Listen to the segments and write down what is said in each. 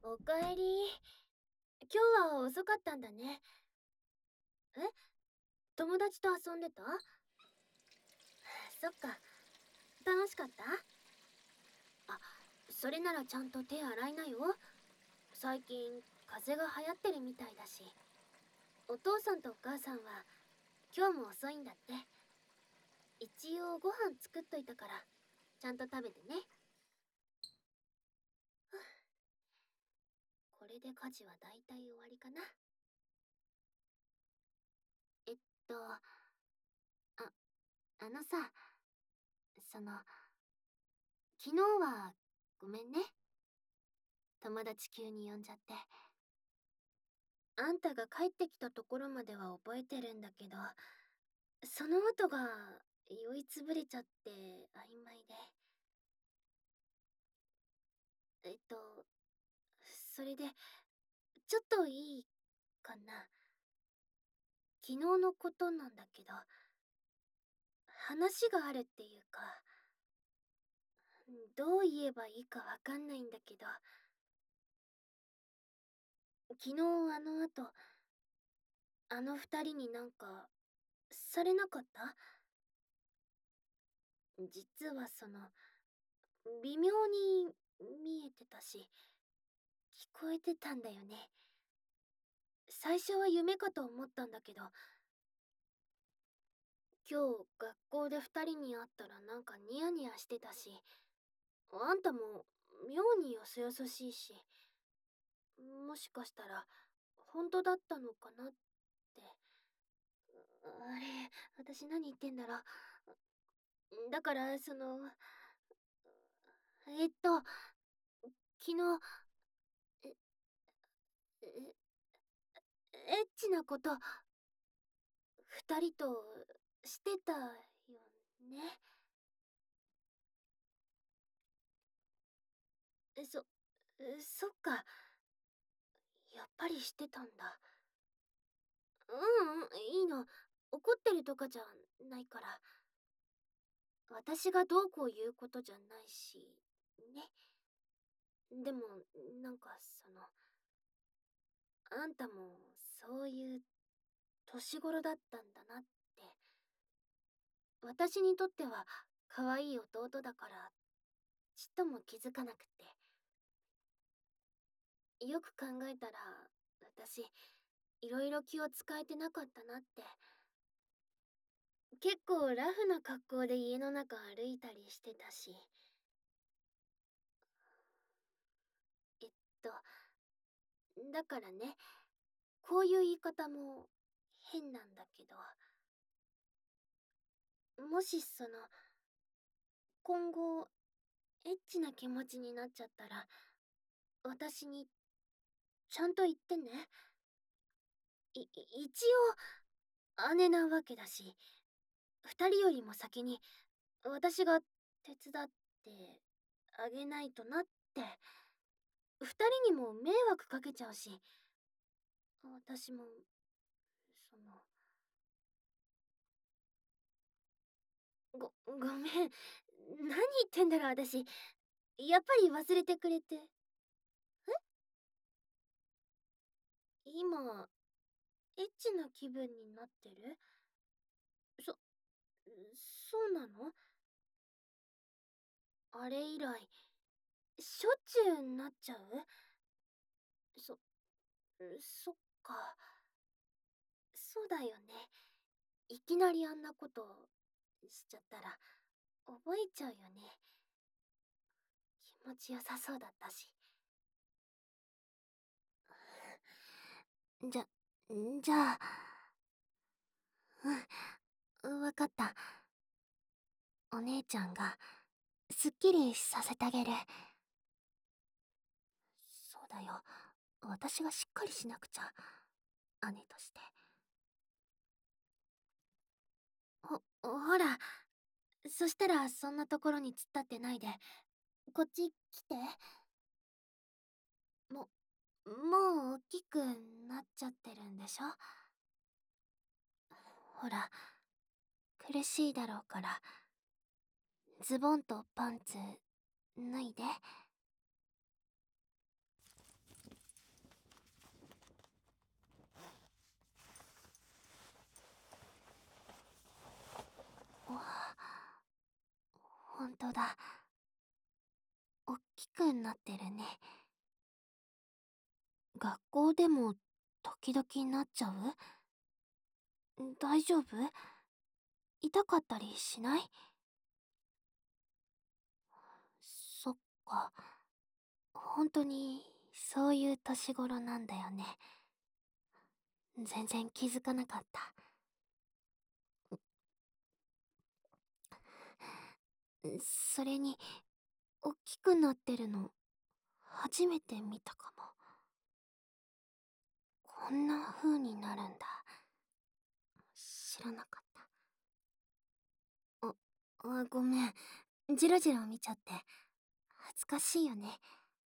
おかえり。今日は遅かったんだね。え、友達と遊んでた？そっか。楽しかった？あ、それならちゃんと手洗いなよ。最近、風邪が流行ってるみたいだし。お父さんとお母さんは、今日も遅いんだって。一応ご飯作っといたから、ちゃんと食べてね。これで家事はだいたい終わりかな。えっと、あのさ、その、昨日は、ごめんね。友達急に呼んじゃって。あんたが帰ってきたところまでは覚えてるんだけど、その後が酔いつぶれちゃって曖昧で。えっと、それで、ちょっといいかな。昨日のことなんだけど、話があるっていうか、どう言えばいいかわかんないんだけど、昨日あの後、あの二人になんか、されなかった？実は微妙に見えてたし、聞こえてたんだよね。最初は夢かと思ったんだけど、今日学校で二人に会ったらなんかニヤニヤしてたし、あんたも妙によそよそしいし、もしかしたら本当だったのかなって。あれ、私何言ってんだろう。だから昨日、え、え、エッチなこと、二人としてたよね。そ、そっか。やっぱりしてたんだ。いいの。怒ってるとかじゃないから。私がどうこう言うことじゃないし、ね。でも、なんかあんたもそういう年頃だったんだなって。私にとっては可愛い弟だから、ちっとも気づかなくて。よく考えたら、私、いろいろ気を使えてなかったなって。結構ラフな格好で家の中歩いたりしてたし。えっと、だからね、こういう言い方も変なんだけど、もし今後、エッチな気持ちになっちゃったら、私にちゃんと言ってね。一応、姉なわけだし、二人よりも先に私が手伝ってあげないとなって。二人にも迷惑かけちゃうし、私も、その、ごめん。何言ってんだろう、私。やっぱり忘れてくれて。今、エッチな気分になってる？そ、そうなの？あれ以来、しょっちゅうなっちゃう？そ、そっか。そうだよね。いきなりあんなことしちゃったら、覚えちゃうよね。気持ちよさそうだったし。じゃ、じゃあ、わかった。お姉ちゃんが、すっきりさせてあげる。そうだよ。私がしっかりしなくちゃ。姉として。ほら。そしたら、そんなところに突っ立ってないで。こっち来て。ももう大きくなっちゃってるんでしょ？ほら、苦しいだろうから、ズボンとパンツ、脱いで。 当だ。おっきくなってるね。学校でも時々なっちゃう？大丈夫？痛かったりしない？そっか。本当にそういう年頃なんだよね。全然気づかなかった。それに、おっきくなってるの、初めて見たかも。こんな風になるんだ。知らなかった。ごめん。ジロジロ見ちゃって。恥ずかしいよね。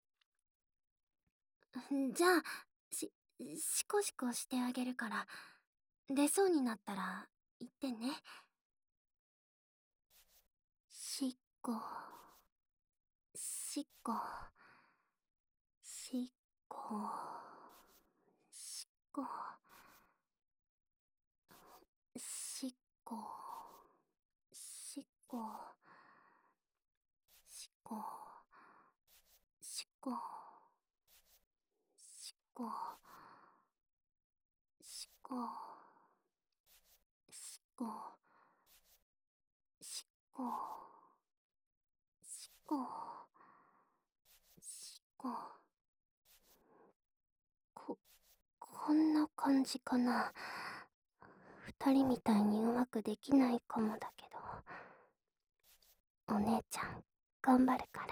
じゃあ、しこしこしてあげるから、出そうになったら言ってね。しっこ、しっこ、しっこ、しっこ、しっこ、しっこ、しっこ、しっこ、しっこ、しっこ、しっこ、しっこ、しっこ、しっこ、こんな感じかな。二人みたいにうまくできないかもだけど、お姉ちゃん頑張るから、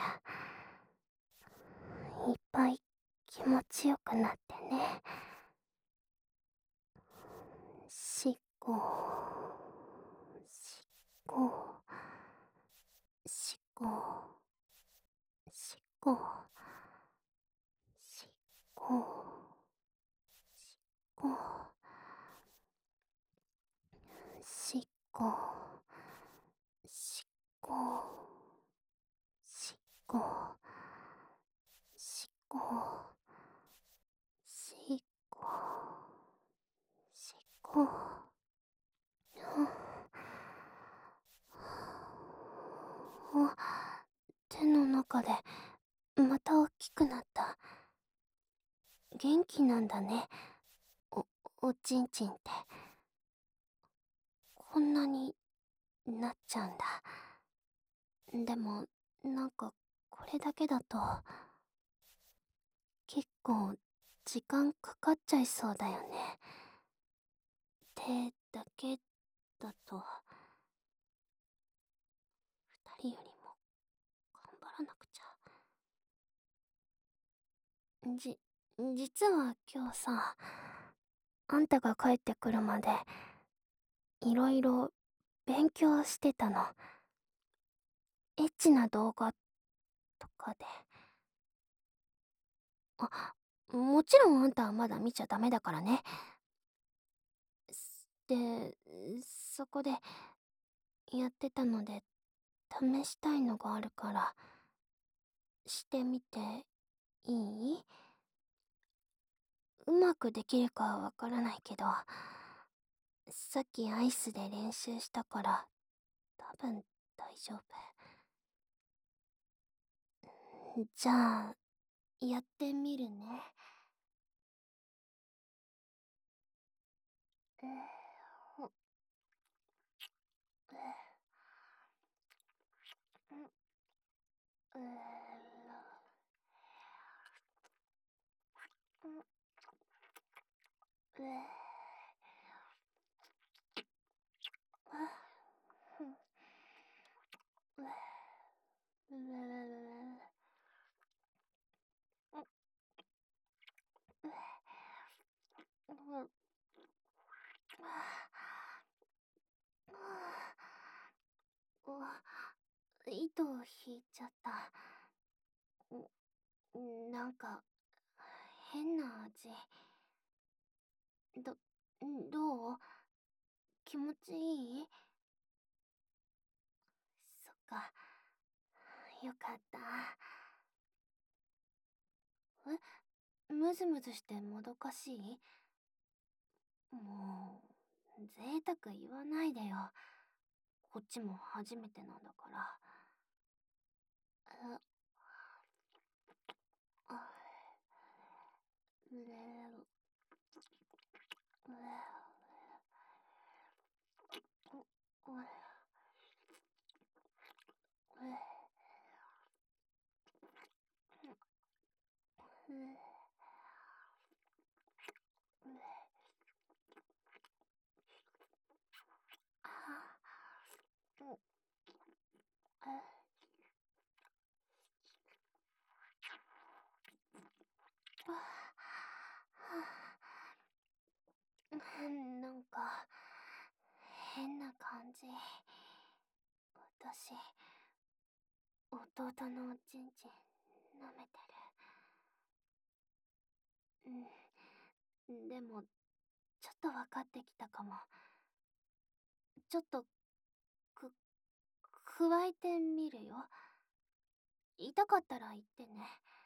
いっぱい気持ちよくなってね。しっこ、しっこ、しっこ、しっこ、しっこ、しっこ、しっこ、しっこ、しっこ、しっこ、しっこ、しっこ、手の中でまた大きくなった。元気なんだね、お、おちんちんって。こんなになっちゃうんだ。でも、なんか、これだけだと、結構、時間かかっちゃいそうだよね。手だけだと、二人よりも頑張らなくちゃ。実は今日さ、あんたが帰ってくるまで、いろいろ勉強してたの。エッチな動画とかで。もちろんあんたはまだ見ちゃダメだからね。で、そこで、やってたので、試したいのがあるから、してみていい？うまくできるかはわからないけど、さっきアイスで練習したから、多分大丈夫。じゃあ、やってみるね。ほ糸を引いちゃった。なんか、変な味。ど、どう？気持ちいい？そっか。よかった。ムズムズしてもどかしい？もう、贅沢言わないでよ。こっちも初めてなんだから。 なんか変な感じ。私、弟のおちんちん舐めてる。でもちょっと分かってきたかも。ちょっとく加えてみるよ。痛かったら言ってね。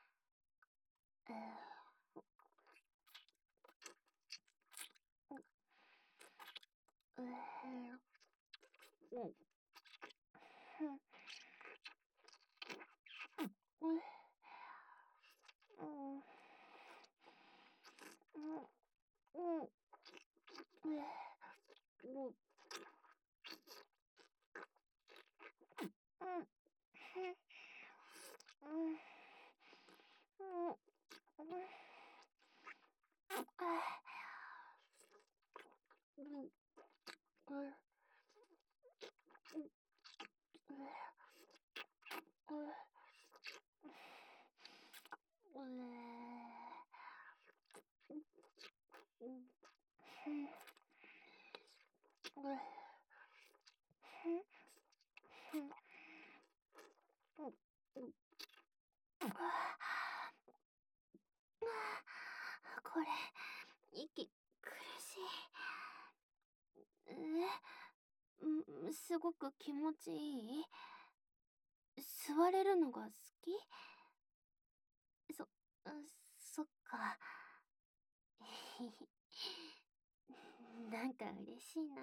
これ、息苦しい。すごく気持ちいい？座れるのが好き？そ、そっか。なんか嬉しいな。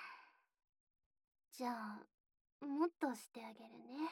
じゃあ、もっとしてあげるね。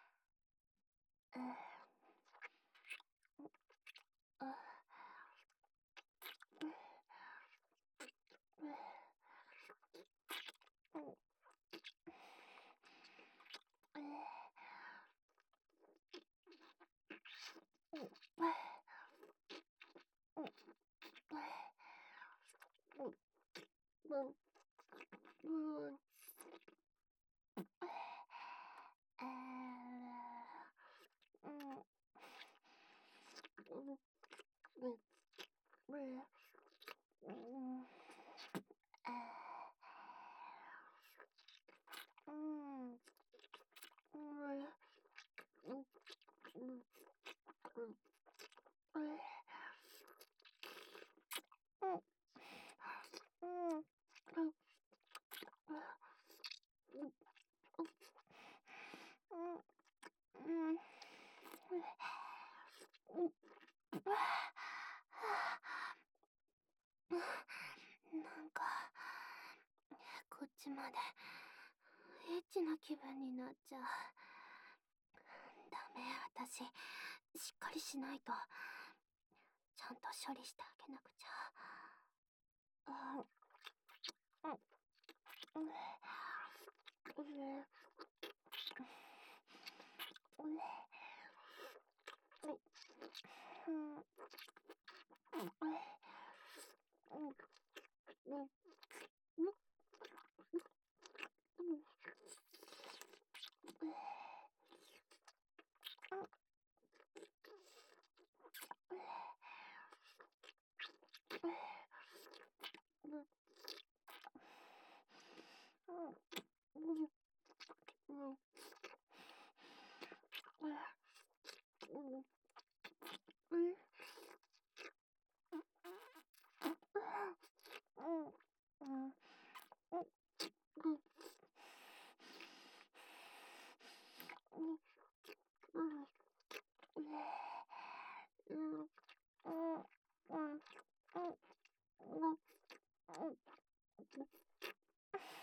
なんか、こっちまでエッチな気分になっちゃう。ダメ、私、しっかりしないと。ちゃんと処理してあげなくちゃ。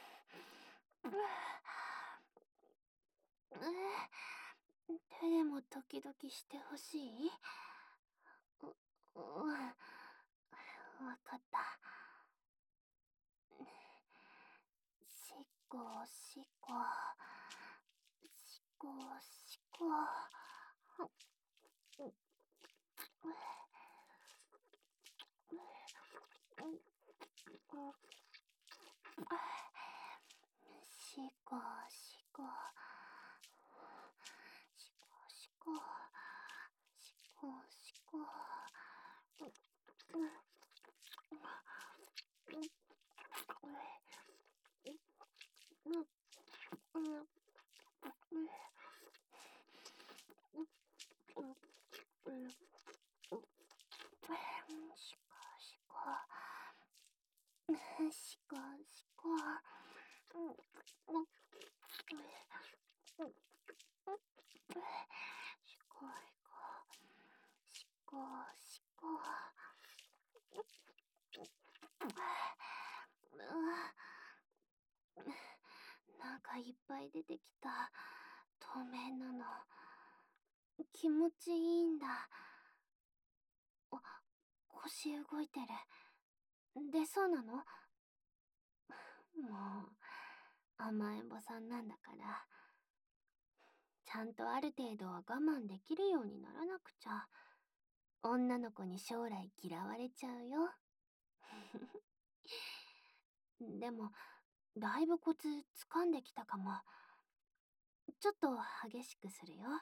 手でもキドキしてほしい？うん、わかった。しっこしっこしっこしっこ。しっこしっこしっこしっこしっこしっこ。しこしこしこしこ。しこしこしこ。なんかいっぱい出てきた。透明なの。気持ちいいんだ。あ、腰動いてる。出そうなの？もう、甘えん坊さんなんだから、ちゃんとある程度は我慢できるようにならなくちゃ、女の子に将来嫌われちゃうよ。でも、だいぶコツ掴んできたかも。ちょっと激しくするよ。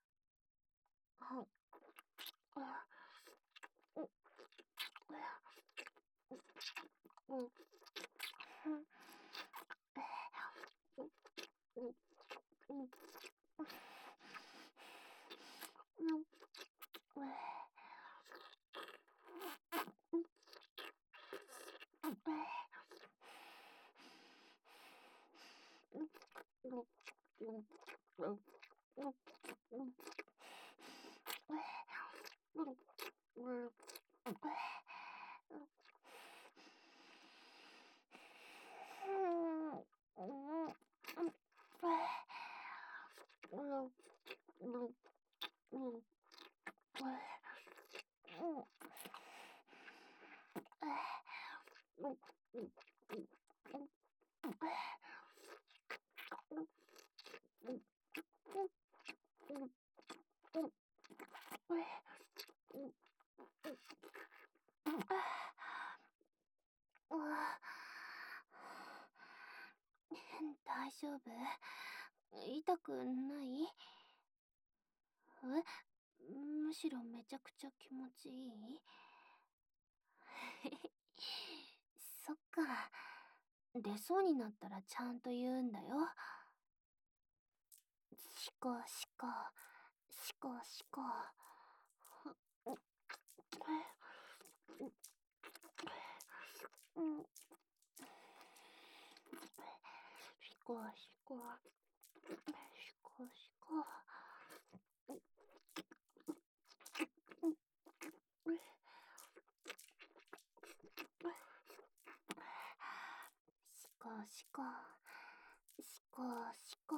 大丈夫？痛くない？むしろめちゃくちゃ気持ちいい？そっか。出そうになったらちゃんと言うんだよ。しこしこしこしこ。しこしこしこしこ。しこしこしこしこ。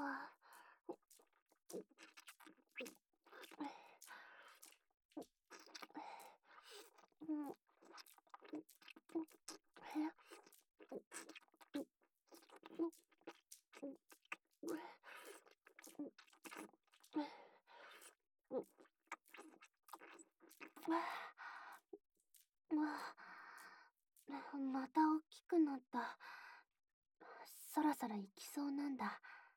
また大きくなった。そろそろ行きそうなんだ。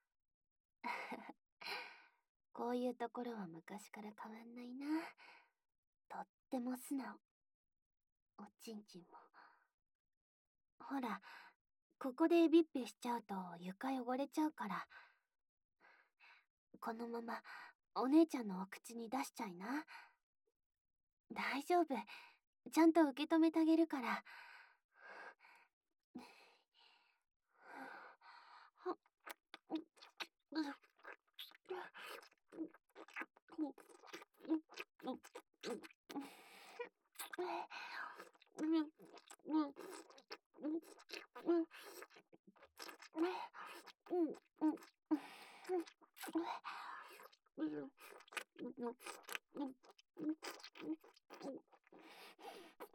こういうところは昔から変わんないな。とっても素直。おちんちんも。ほら、ここでビッペしちゃうと床汚れちゃうから。このままお姉ちゃんのお口に出しちゃいな。大丈夫。ちゃんと受け止めてあげるから。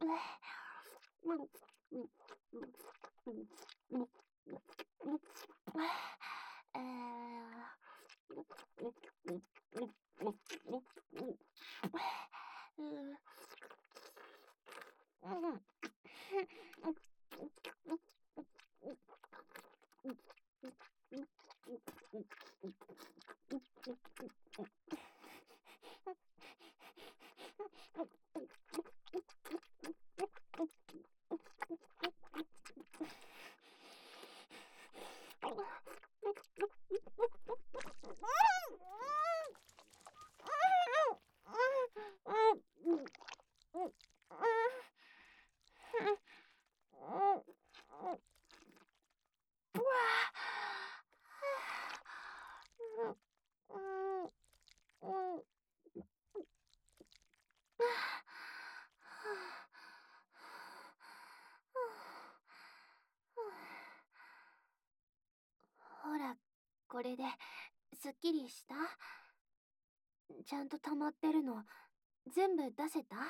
ほら、これですっきりした？ちゃんと溜まってるの全部出せた？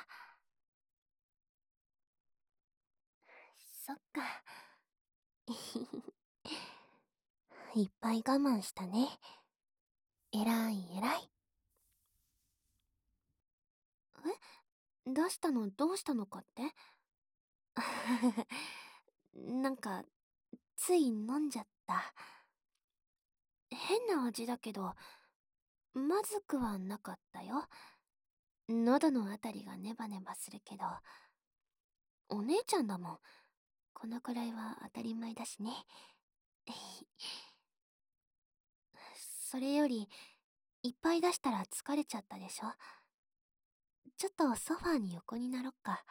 そっか。いっぱい我慢したね。えらいえらい。出したのどうしたのかって？なんか、つい飲んじゃった。変な味だけど、まずくはなかったよ。喉のあたりがネバネバするけど、お姉ちゃんだもん。このくらいは当たり前だしね。それより、いっぱい出したら疲れちゃったでしょ。ちょっとソファーに横になろっか。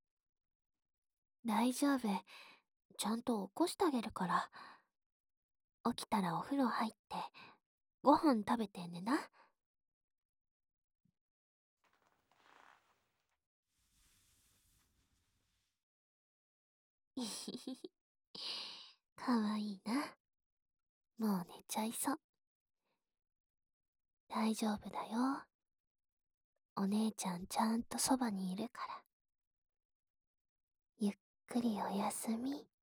大丈夫。ちゃんと起こしてあげるから。起きたらお風呂入って、ご飯食べてねな。かわいいな。もう寝ちゃいそう。大丈夫だよ。お姉ちゃんちゃんとそばにいるから。ゆっくりおやすみ。